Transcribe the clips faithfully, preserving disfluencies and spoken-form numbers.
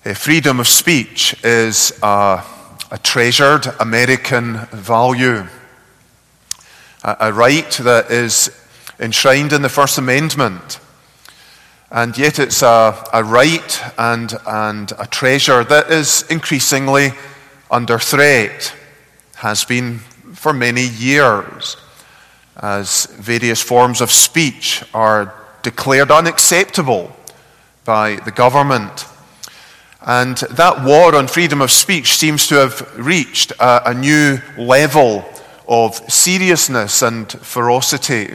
Uh, freedom of speech is a, a treasured American value, a, a right that is enshrined in the First Amendment. And yet it's a, a right and, and a treasure that is increasingly under threat, has been for many years, as various forms of speech are declared unacceptable by the government. And that war on freedom of speech seems to have reached a, a new level of seriousness and ferocity,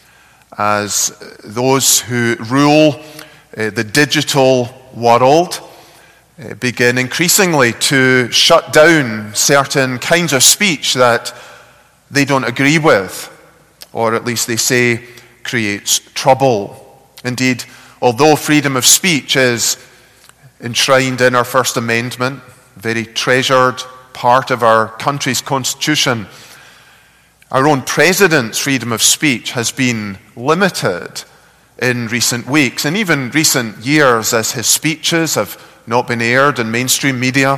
as those who rule uh, the digital world uh, begin increasingly to shut down certain kinds of speech that they don't agree with, or at least they say creates trouble. Indeed, although freedom of speech is enshrined in our First Amendment, a very treasured part of our country's constitution, our own president's freedom of speech has been limited in recent weeks and even recent years, as his speeches have not been aired in mainstream media,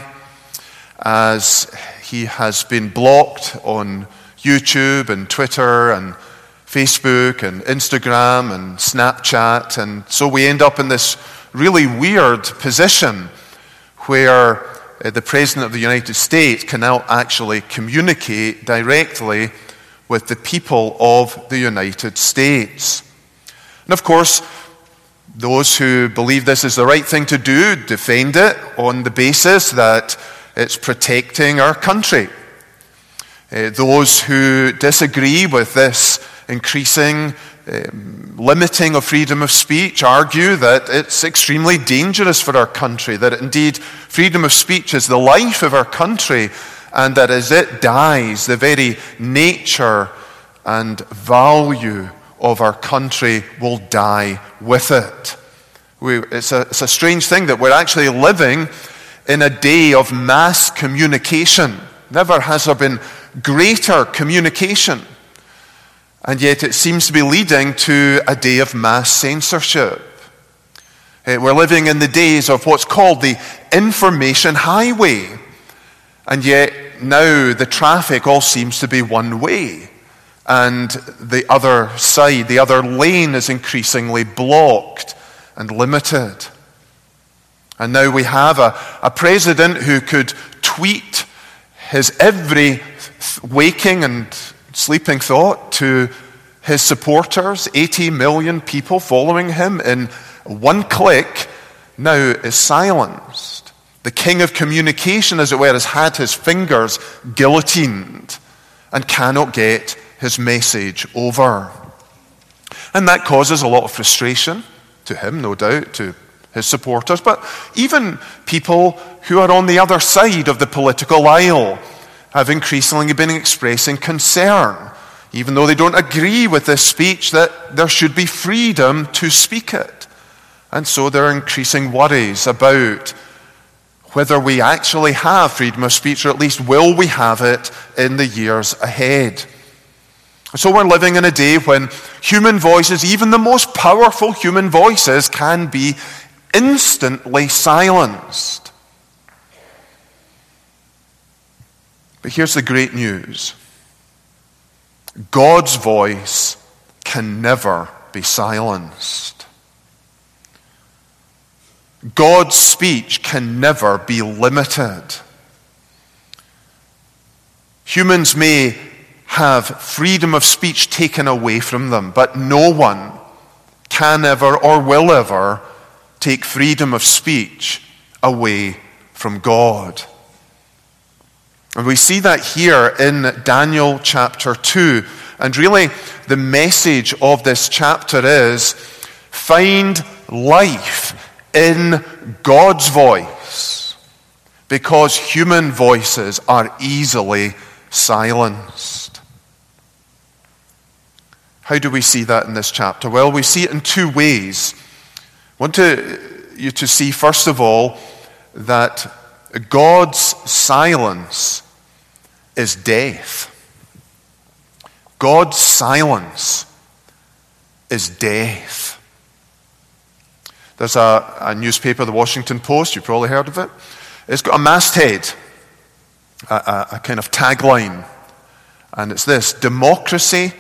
as he has been blocked on YouTube and Twitter and Facebook and Instagram and Snapchat. And so we end up in this really weird position where uh, the President of the United States can now actually communicate directly with the people of the United States. And of course, those who believe this is the right thing to do defend it on the basis that it's protecting our country. Uh, those who disagree with this increasing um, limiting of freedom of speech argue that it's extremely dangerous for our country, that indeed freedom of speech is the life of our country, and that as it dies, the very nature and value of our country will die with it. We, it's, a, it's a strange thing that we're actually living in a day of mass communication. Never has there been greater communication. And yet it seems to be leading to a day of mass censorship. Uh, we're living in the days of what's called the information highway. And yet now the traffic all seems to be one way. And the other side, the other lane is increasingly blocked and limited. And now we have a, a president who could tweet his every waking and sleeping thought to his supporters, eighty million people following him in one click, now is silenced. The king of communication, as it were, has had his fingers guillotined and cannot get his message over. And that causes a lot of frustration to him, no doubt, to his supporters, but even people who are on the other side of the political aisle have increasingly been expressing concern, even though they don't agree with this speech, that there should be freedom to speak it. And so there are increasing worries about whether we actually have freedom of speech, or at least will we have it in the years ahead. So we're living in a day when human voices, even the most powerful human voices, can be instantly silenced. But here's the great news. God's voice can never be silenced. God's speech can never be limited. Humans may have freedom of speech taken away from them, but no one can ever or will ever take freedom of speech away from God. And we see that here in Daniel chapter two. And really, the message of this chapter is, find life in God's voice, because human voices are easily silenced. How do we see that in this chapter? Well, we see it in two ways. I want to, you to see, first of all, that God's silence is death. God's silence is death. There's a, a newspaper, the Washington Post, you've probably heard of it. It's got a masthead, a, a, a kind of tagline, and it's this: democracy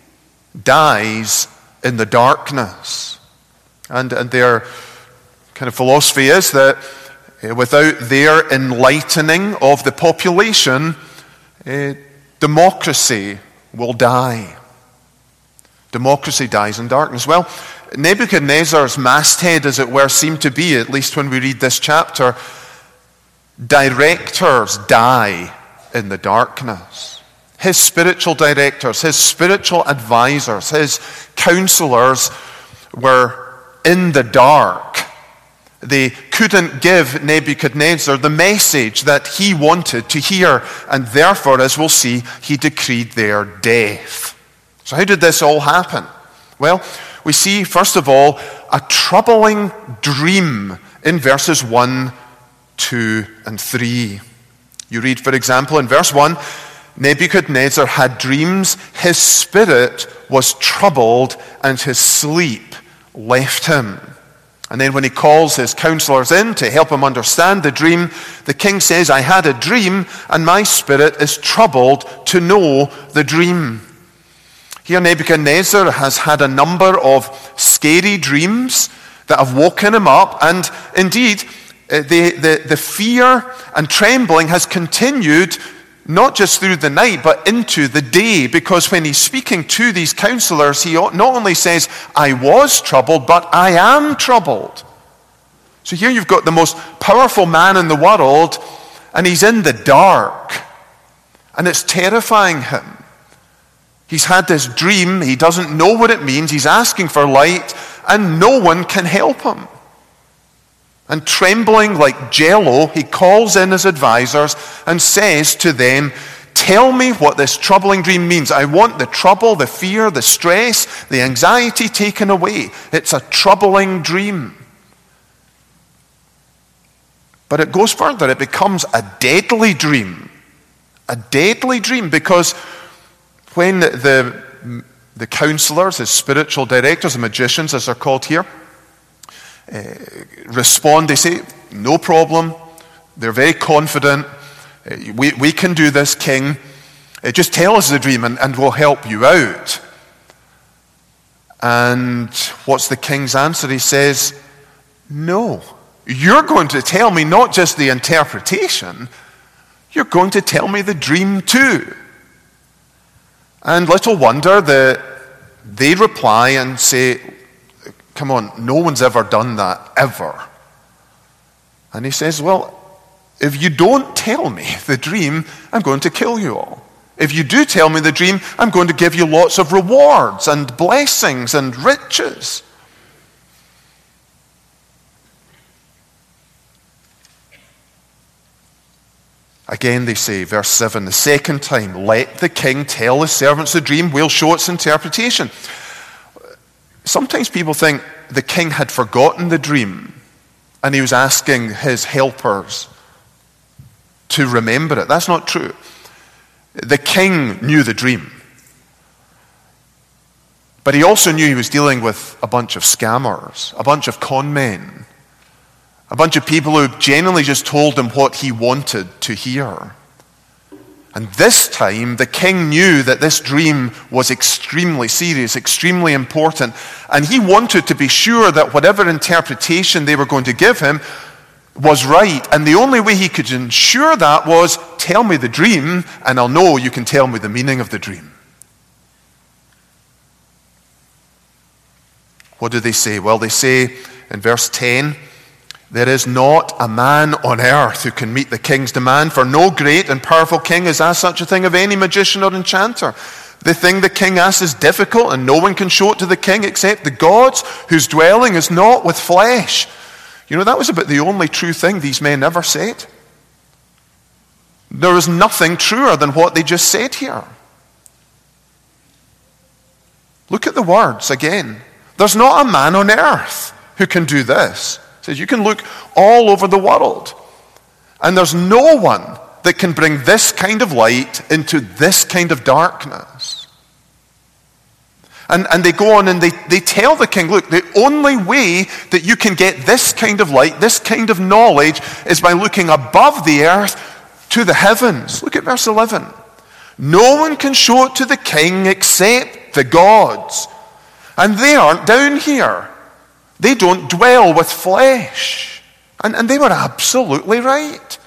dies in the darkness. And, and their kind of philosophy is that uh, without their enlightening of the population, uh, democracy will die. Democracy dies in darkness. Well, Nebuchadnezzar's masthead, as it were, seemed to be, at least when we read this chapter, directors die in the darkness. His spiritual directors, his spiritual advisors, his counselors were in the dark. They couldn't give Nebuchadnezzar the message that he wanted to hear, and therefore, as we'll see, he decreed their death. So how did this all happen? Well, we see, first of all, a troubling dream in verses one, two, and three. You read, for example, in verse one, Nebuchadnezzar had dreams, his spirit was troubled, and his sleep left him. And then when he calls his counselors in to help him understand the dream, the king says, I had a dream, and my spirit is troubled to know the dream. Here Nebuchadnezzar has had a number of scary dreams that have woken him up, and indeed the, the, the fear and trembling has continued not just through the night but into the day, because when he's speaking to these counselors, he not only says, I was troubled, but I am troubled. So here you've got the most powerful man in the world, and he's in the dark, and it's terrifying him. He's had this dream, he doesn't know what it means, he's asking for light, and no one can help him. And trembling like jello, he calls in his advisors and says to them, tell me what this troubling dream means. I want the trouble, the fear, the stress, the anxiety taken away. It's a troubling dream. But it goes further, it becomes a deadly dream. A deadly dream, because when the, the counselors, his spiritual directors, the magicians as they're called here, uh, respond, they say, no problem. They're very confident. Uh, we, we can do this, king. Uh, just tell us the dream and, and we'll help you out. And what's the king's answer? He says, no. You're going to tell me not just the interpretation, you're going to tell me the dream too. And little wonder that they reply and say, come on, no one's ever done that, ever. And he says, well, if you don't tell me the dream, I'm going to kill you all. If you do tell me the dream, I'm going to give you lots of rewards and blessings and riches. Again, they say, verse seven, the second time, let the king tell his servants the dream, we'll show its interpretation. Sometimes people think the king had forgotten the dream and he was asking his helpers to remember it. That's not true. The king knew the dream. But he also knew he was dealing with a bunch of scammers, a bunch of con men. A bunch of people who generally just told him what he wanted to hear. And this time, the king knew that this dream was extremely serious, extremely important, and he wanted to be sure that whatever interpretation they were going to give him was right. And the only way he could ensure that was, tell me the dream, and I'll know you can tell me the meaning of the dream. What do they say? Well, they say in verse ten, there is not a man on earth who can meet the king's demand, for no great and powerful king has asked such a thing of any magician or enchanter. The thing the king asks is difficult, and no one can show it to the king except the gods, whose dwelling is not with flesh. You know, that was about the only true thing these men ever said. There is nothing truer than what they just said here. Look at the words again. There's not a man on earth who can do this. Says you can look all over the world, and there's no one that can bring this kind of light into this kind of darkness. And, and they go on and they, they tell the king, look, the only way that you can get this kind of light, this kind of knowledge, is by looking above the earth to the heavens. Look at verse eleven. No one can show it to the king except the gods. And they aren't down here. They don't dwell with flesh. And, and they were absolutely right.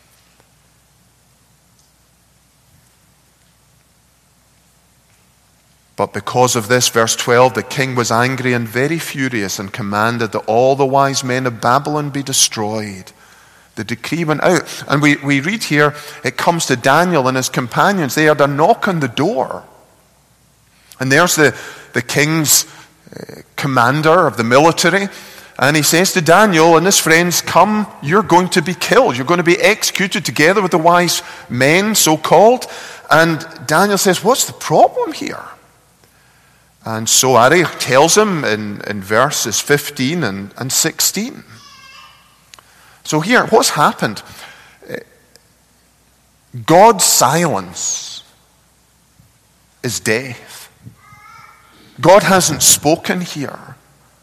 But because of this, verse twelve, the king was angry and very furious and commanded that all the wise men of Babylon be destroyed. The decree went out. And we, we read here, it comes to Daniel and his companions. They had a knock on the door. And there's the, the king's uh, commander of the military. And he says to Daniel and his friends, come, you're going to be killed. You're going to be executed together with the wise men, so-called. And Daniel says, what's the problem here? And so Ari tells him in, in verses fifteen and, and sixteen. So here, what's happened? God's silence is death. God hasn't spoken here.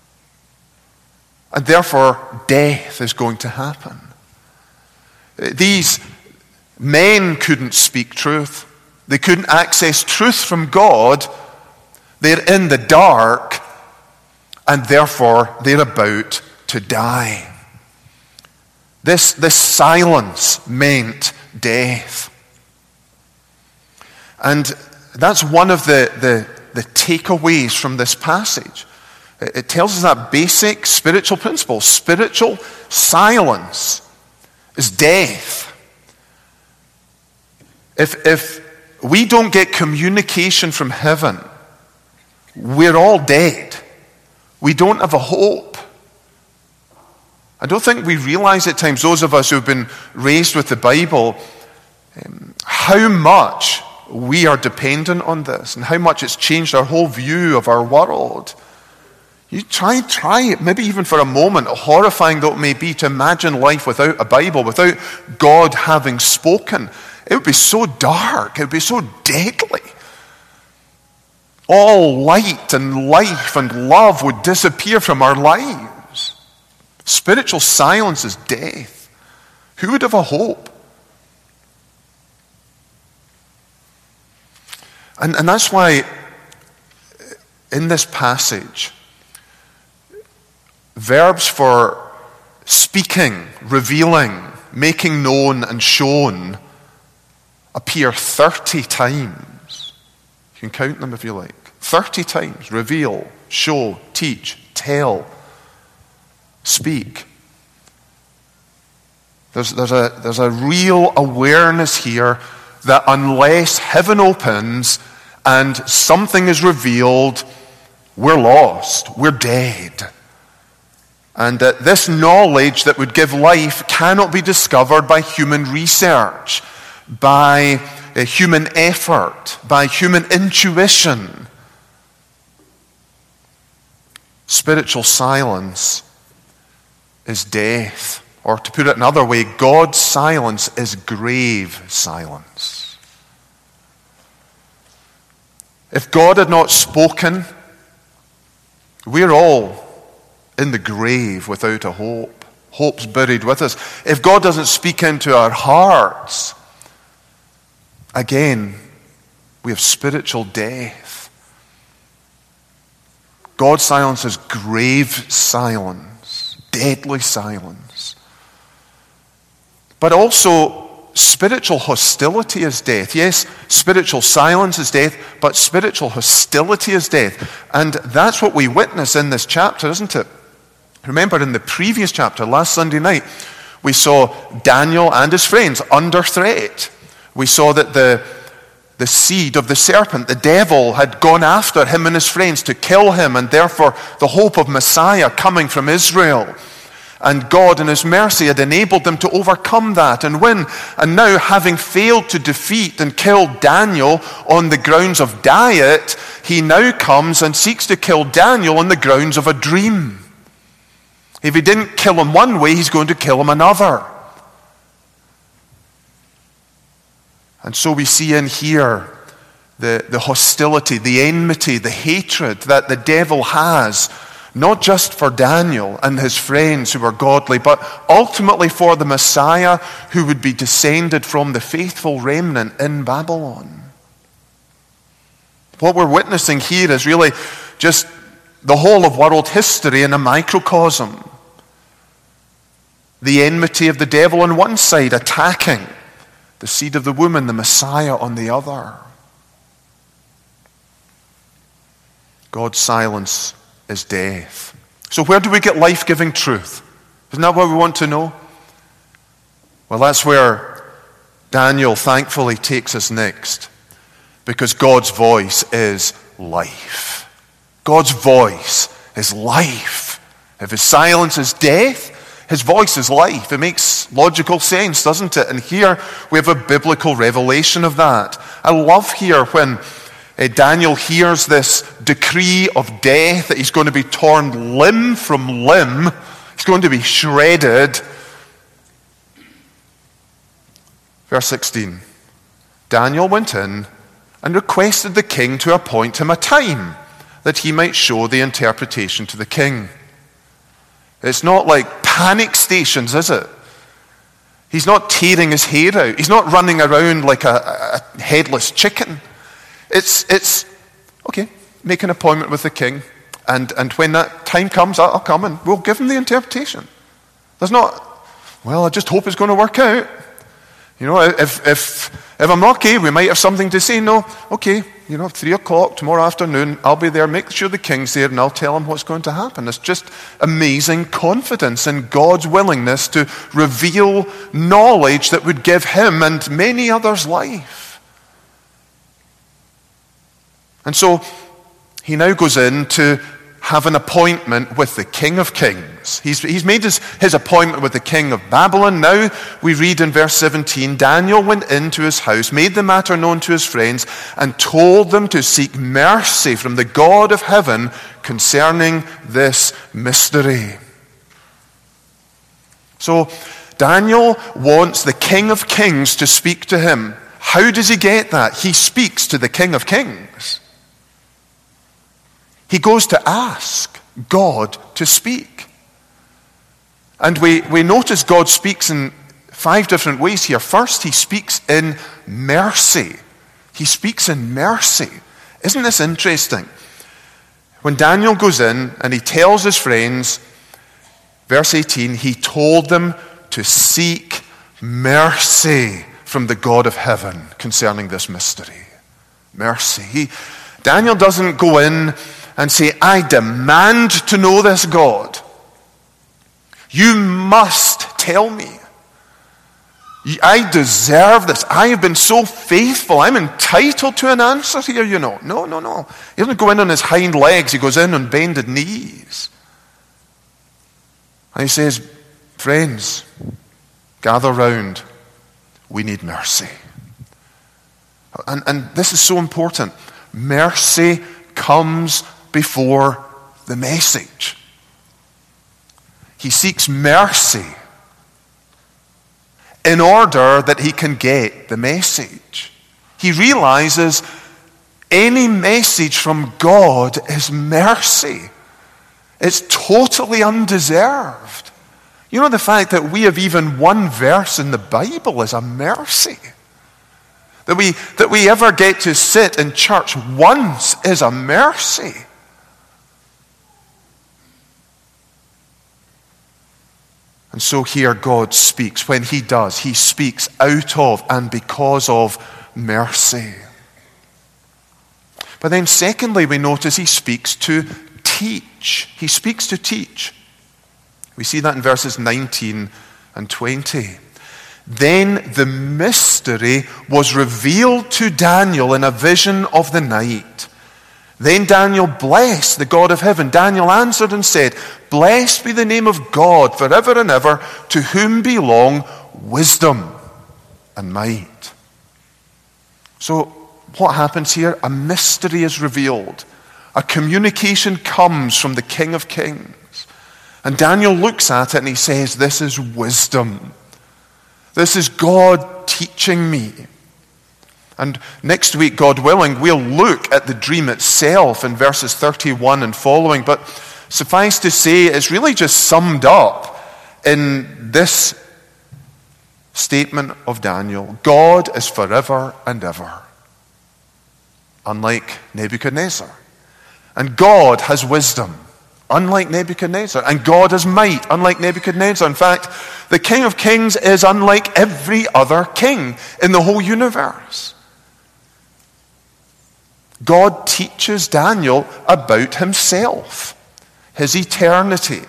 And therefore, death is going to happen. These men couldn't speak truth. They couldn't access truth from God. They're in the dark, and therefore they're about to die. This, this silence meant death. And that's one of the, the, the takeaways from this passage. It, it tells us that basic spiritual principle, spiritual silence, is death. If, if we don't get communication from heaven, we're all dead. We don't have a hope. I don't think we realize at times, those of us who've been raised with the Bible, um, how much we are dependent on this and how much it's changed our whole view of our world. You try, try it, maybe even for a moment, horrifying though it may be, to imagine life without a Bible, without God having spoken. It would be so dark. It would be so deadly. All light and life and love would disappear from our lives. Spiritual silence is death. Who would have a hope? And, and that's why in this passage, verbs for speaking, revealing, making known and shown appear thirty times. You can count them if you like. thirty times. Reveal, show, teach, tell, speak. There's, there's, a, there's a real awareness here that unless heaven opens and something is revealed, we're lost, we're dead. And that this knowledge that would give life cannot be discovered by human research, by uh, human effort, by human intuition. Spiritual silence is death. Or to put it another way, God's silence is grave silence. If God had not spoken, we're all in the grave without a hope. Hope's buried with us. If God doesn't speak into our hearts, again, we have spiritual death. God's silence is grave silence, deadly silence. But also, spiritual hostility is death. Yes, spiritual silence is death, but spiritual hostility is death. And that's what we witness in this chapter, isn't it? Remember in the previous chapter, last Sunday night, we saw Daniel and his friends under threat. We saw that the, the seed of the serpent, the devil, had gone after him and his friends to kill him, and therefore the hope of Messiah coming from Israel. And God in his mercy had enabled them to overcome that and win. And now, having failed to defeat and kill Daniel on the grounds of diet, he now comes and seeks to kill Daniel on the grounds of a dream. If he didn't kill him one way, he's going to kill him another. And so we see in here the, the hostility, the enmity, the hatred that the devil has, not just for Daniel and his friends who are godly, but ultimately for the Messiah who would be descended from the faithful remnant in Babylon. What we're witnessing here is really just the whole of world history in a microcosm. The enmity of the devil on one side, attacking the seed of the woman, the Messiah, on the other. God's silence is death. So where do we get life-giving truth? Isn't that what we want to know? Well, that's where Daniel thankfully takes us next, because God's voice is life. God's voice is life. If his silence is death, his voice is life. It makes logical sense, doesn't it? And here we have a biblical revelation of that. I love here when uh, Daniel hears this decree of death, that he's going to be torn limb from limb. He's going to be shredded. Verse sixteen. Daniel went in and requested the king to appoint him a time that he might show the interpretation to the king. It's not like panic stations, is it? He's not tearing his hair out. He's not running around like a, a headless chicken. It's, it's okay, make an appointment with the king, and, and when that time comes, I'll, I'll come and we'll give him the interpretation. There's not, well, I just hope it's going to work out. You know, if, if, if I'm lucky, we might have something to say. No, okay, you know, three o'clock tomorrow afternoon, I'll be there, make sure the king's there, and I'll tell him what's going to happen. It's just amazing confidence in God's willingness to reveal knowledge that would give him and many others life. And so he now goes in to have an appointment with the King of Kings. He's, he's made his, his appointment with the king of Babylon. Now we read in verse seventeen, Daniel went into his house, made the matter known to his friends, and told them to seek mercy from the God of heaven concerning this mystery. So Daniel wants the King of Kings to speak to him. How does he get that? He speaks to the King of Kings. He goes to ask God to speak. And we, we notice God speaks in five different ways here. First, he speaks in mercy. He speaks in mercy. Isn't this interesting? When Daniel goes in and he tells his friends, verse eighteen, he told them to seek mercy from the God of heaven concerning this mystery. Mercy. He, Daniel doesn't go in and say, I demand to know this God. You must tell me. I deserve this. I have been so faithful. I'm entitled to an answer here, you know. No, no, no. He doesn't go in on his hind legs. He goes in on bended knees. And he says, friends, gather round. We need mercy. And, and this is so important. Mercy comes before the message. He seeks mercy in order that he can get the message. He realizes any message from God is mercy. It's totally undeserved. You know, the fact that we have even one verse in the Bible is a mercy. That we, that we ever get to sit in church once is a mercy. And so here God speaks. When he does, he speaks out of and because of mercy. But then secondly, we notice he speaks to teach. He speaks to teach. We see that in verses nineteen and twenty. Then the mystery was revealed to Daniel in a vision of the night. Then Daniel blessed the God of heaven. Daniel answered and said, blessed be the name of God forever and ever, to whom belong wisdom and might. So what happens here? A mystery is revealed. A communication comes from the King of Kings. And Daniel looks at it and he says, this is wisdom. This is God teaching me. And next week, God willing, we'll look at the dream itself in verses thirty-one and following. But suffice to say, it's really just summed up in this statement of Daniel: God is forever and ever, unlike Nebuchadnezzar. And God has wisdom, unlike Nebuchadnezzar. And God has might, unlike Nebuchadnezzar. In fact, the King of Kings is unlike every other king in the whole universe. God teaches Daniel about himself, his eternity,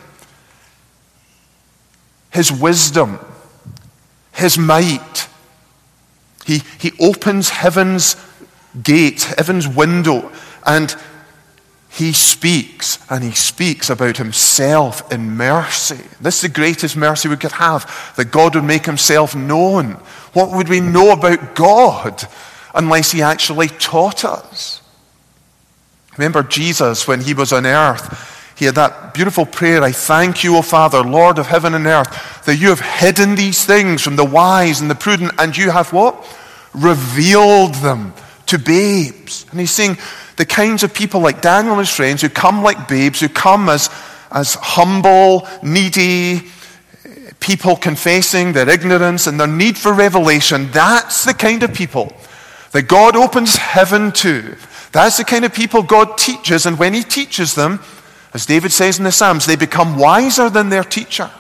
his wisdom, his might. He, he opens heaven's gate, heaven's window, and he speaks, and he speaks about himself in mercy. This is the greatest mercy we could have, that God would make himself known. What would we know about God unless he actually taught us? Remember Jesus, when he was on earth, he had that beautiful prayer: I thank you, O Father, Lord of heaven and earth, that you have hidden these things from the wise and the prudent, and you have what? Revealed them to babes. And he's saying the kinds of people like Daniel and his friends who come like babes, who come as, as humble, needy people confessing their ignorance and their need for revelation, that's the kind of people that God opens heaven to. That's the kind of people God teaches, and when he teaches them, as David says in the Psalms, they become wiser than their teachers.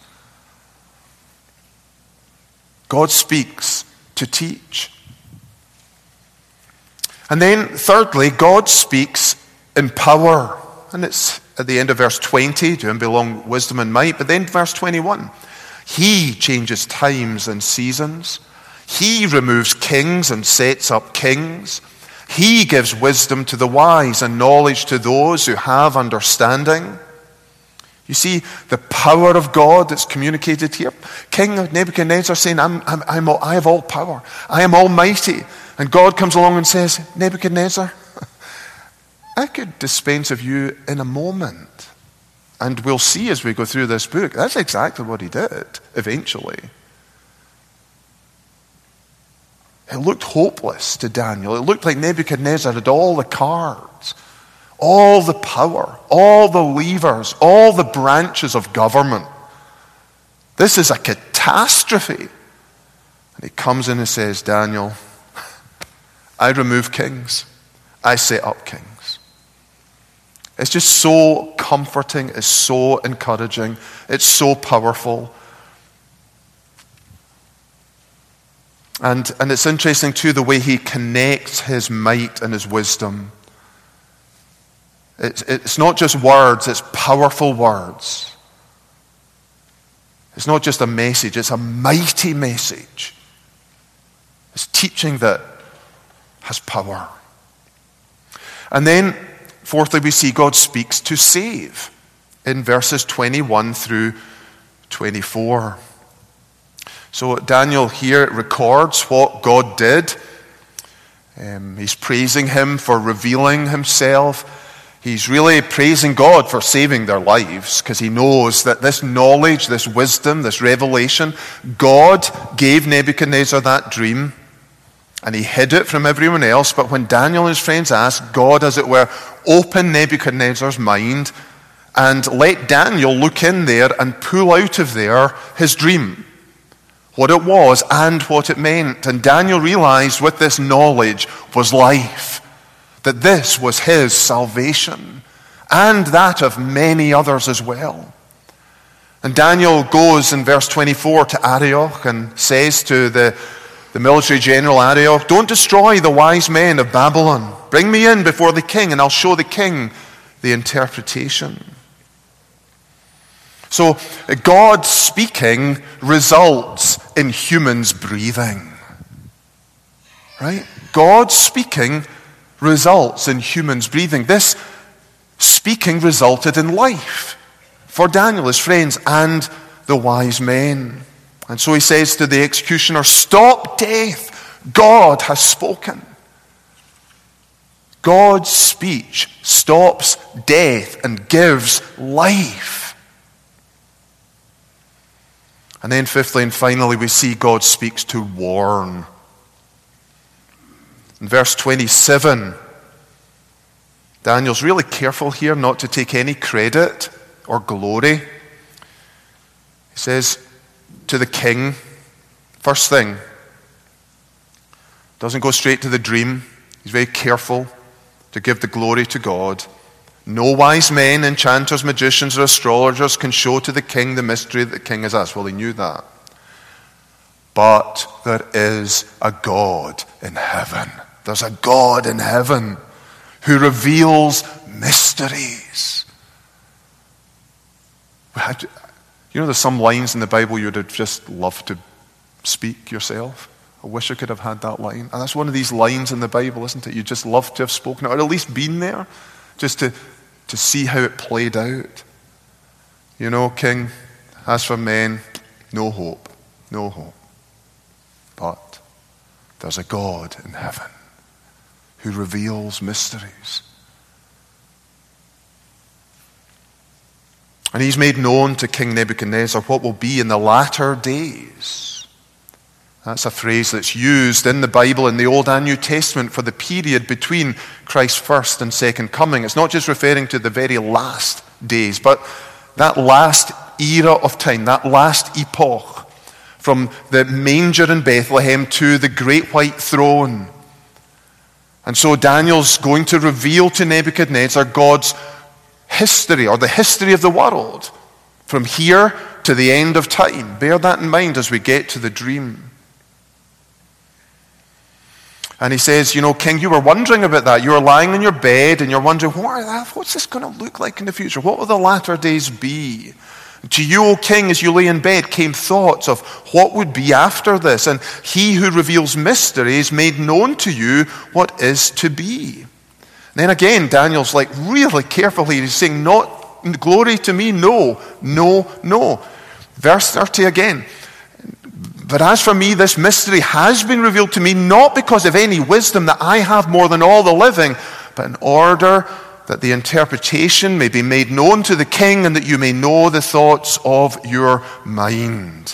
God speaks to teach. And then, thirdly, God speaks in power. And it's at the end of verse twenty, to him belong wisdom and might. But then verse twenty-one, he changes times and seasons. He removes kings and sets up kings. He gives wisdom to the wise and knowledge to those who have understanding. You see the power of God that's communicated here. King Nebuchadnezzar saying, I'm, I'm, I'm all, I have all power. I am almighty. And God comes along and says, Nebuchadnezzar, I could dispense of you in a moment. And we'll see as we go through this book, that's exactly what he did eventually. It looked hopeless to Daniel. It looked like Nebuchadnezzar had all the cards, all the power, all the levers, all the branches of government. This is a catastrophe. And he comes in and says, Daniel, I remove kings. I set up kings. It's just so comforting. It's so encouraging. It's so powerful. And, and it's interesting too the way he connects his might and his wisdom. It's, it's not just words, it's powerful words. It's not just a message, it's a mighty message. It's teaching that has power. And then, fourthly, we see God speaks to save in verses twenty-one through twenty-four. So Daniel here records what God did. Um, he's praising him for revealing himself. He's really praising God for saving their lives, because he knows that this knowledge, this wisdom, this revelation, God gave Nebuchadnezzar that dream, and he hid it from everyone else. But when Daniel and his friends asked, God, as it were, open Nebuchadnezzar's mind and let Daniel look in there and pull out of there his dream, what it was and what it meant. And Daniel realized with this knowledge was life, that this was his salvation and that of many others as well. And Daniel goes in verse twenty-four to Arioch and says to the, the military general Arioch, don't destroy the wise men of Babylon. Bring me in before the king and I'll show the king the interpretation. So God speaking results in humans breathing. Right? God speaking results in humans breathing. This speaking resulted in life for Daniel, his friends, and the wise men. And so he says to the executioner, stop death. God has spoken. God's speech stops death and gives life. And then fifthly and finally, we see God speaks to warn. In verse twenty-seven, Daniel's really careful here not to take any credit or glory. He says to the king, first thing, doesn't go straight to the dream. He's very careful to give the glory to God. No wise men, enchanters, magicians, or astrologers can show to the king the mystery that the king has asked. Well, he knew that. But there is a God in heaven. There's a God in heaven who reveals mysteries. You know, there's some lines in the Bible you would have just loved to speak yourself. I wish I could have had that line. And that's one of these lines in the Bible, isn't it? You just love to have spoken it, or at least been there, just to, to see how it played out. You know, King, as for men, no hope, no hope. But there's a God in heaven who reveals mysteries. And he's made known to King Nebuchadnezzar what will be in the latter days. That's a phrase that's used in the Bible in the Old and New Testament for the period between Christ's first and second coming. It's not just referring to the very last days, but that last era of time, that last epoch, from the manger in Bethlehem to the great white throne. And so Daniel's going to reveal to Nebuchadnezzar God's history, or the history of the world, from here to the end of time. Bear that in mind as we get to the dream. And he says, you know, King, you were wondering about that. You were lying in your bed and you're wondering, what, what's this going to look like in the future? What will the latter days be? To you, O king, as you lay in bed, came thoughts of what would be after this. And he who reveals mysteries made known to you what is to be. And then again, Daniel's like really careful here. He's saying, not glory to me, no, no, no. Verse thirty again. But as for me, this mystery has been revealed to me, not because of any wisdom that I have more than all the living, but in order that the interpretation may be made known to the king, and that you may know the thoughts of your mind.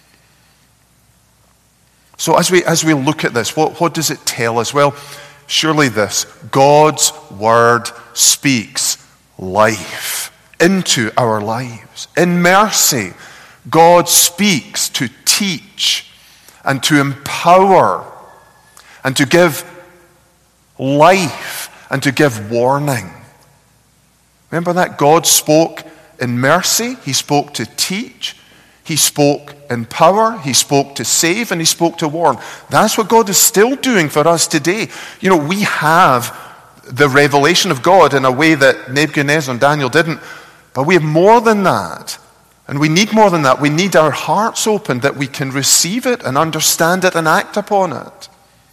So as we as we look at this, what, what does it tell us? Well, surely this: God's word speaks life into our lives. In mercy, God speaks to teach and to empower and to give life and to give warning. Remember that? God spoke in mercy. He spoke to teach. He spoke in power. He spoke to save, and he spoke to warn. That's what God is still doing for us today. You know, we have the revelation of God in a way that Nebuchadnezzar and Daniel didn't, but we have more than that. And we need more than that. We need our hearts open that we can receive it and understand it and act upon it.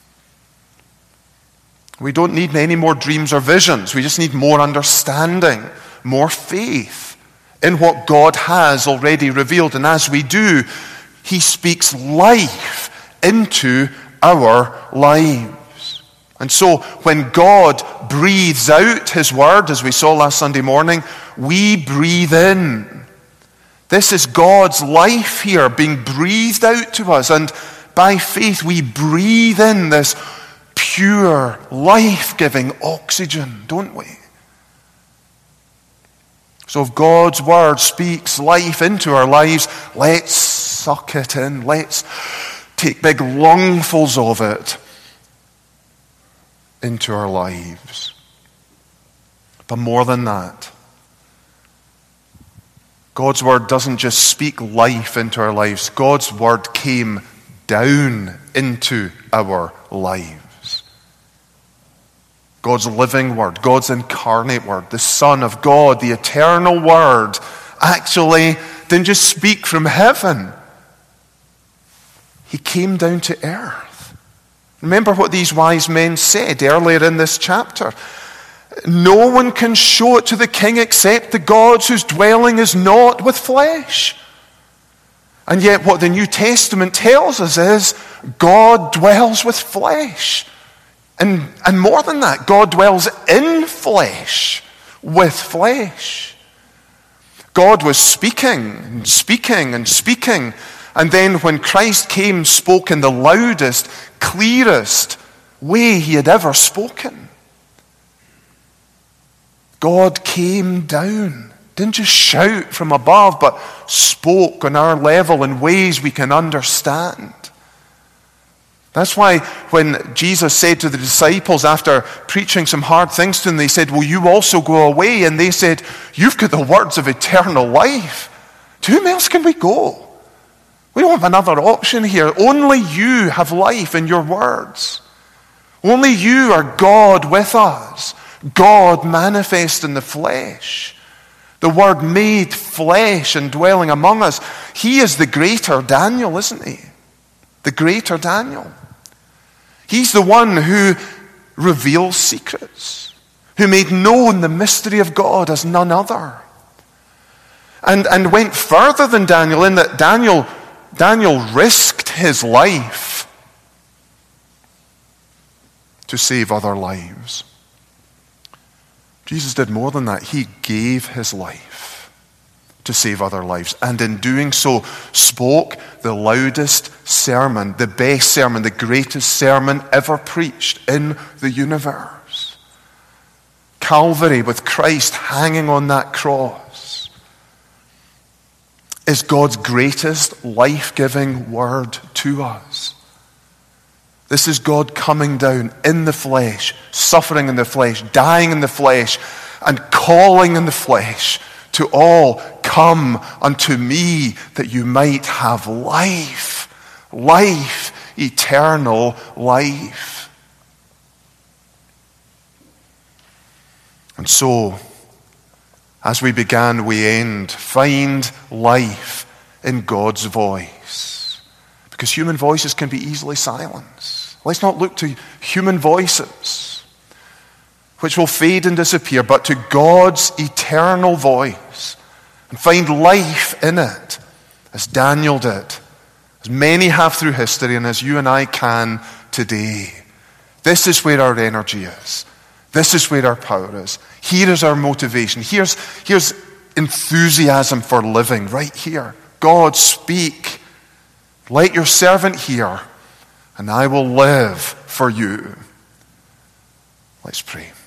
We don't need any more dreams or visions. We just need more understanding, more faith in what God has already revealed. And as we do, he speaks life into our lives. And so when God breathes out his word, as we saw last Sunday morning, we breathe in. This is God's life here being breathed out to us. And by faith, we breathe in this pure, life-giving oxygen, don't we? So if God's word speaks life into our lives, let's suck it in. Let's take big lungfuls of it into our lives. But more than that, God's word doesn't just speak life into our lives. God's word came down into our lives. God's living word, God's incarnate word, the Son of God, the eternal word, actually didn't just speak from heaven. He came down to earth. Remember what these wise men said earlier in this chapter. No one can show it to the king except the gods whose dwelling is not with flesh. And yet what the New Testament tells us is God dwells with flesh. And, and more than that, God dwells in flesh, with flesh. God was speaking and speaking and speaking. And then when Christ came, spoke in the loudest, clearest way he had ever spoken. God came down, didn't just shout from above, but spoke on our level in ways we can understand. That's why when Jesus said to the disciples after preaching some hard things to them, they said, will you also go away? And they said, you've got the words of eternal life. To whom else can we go? We don't have another option here. Only you have life in your words. Only you are God with us. God manifest in the flesh. The Word made flesh and dwelling among us. He is the greater Daniel, isn't he? The greater Daniel. He's the one who reveals secrets, who made known the mystery of God as none other. And, and went further than Daniel in that Daniel, Daniel risked his life to save other lives. Jesus did more than that. He gave his life to save other lives. And in doing so, spoke the loudest sermon, the best sermon, the greatest sermon ever preached in the universe. Calvary, with Christ hanging on that cross, is God's greatest life-giving word to us. This is God coming down in the flesh, suffering in the flesh, dying in the flesh, and calling in the flesh to all, come unto me that you might have life, life, eternal life. And so, as we began, we end. Find life in God's voice. Because human voices can be easily silenced. Let's not look to human voices, which will fade and disappear, but to God's eternal voice. And find life in it, as Daniel did, as many have through history, and as you and I can today. This is where our energy is. This is where our power is. Here is our motivation. Here's, here's enthusiasm for living right here. God, speak. Let your servant hear, and I will live for you. Let's pray.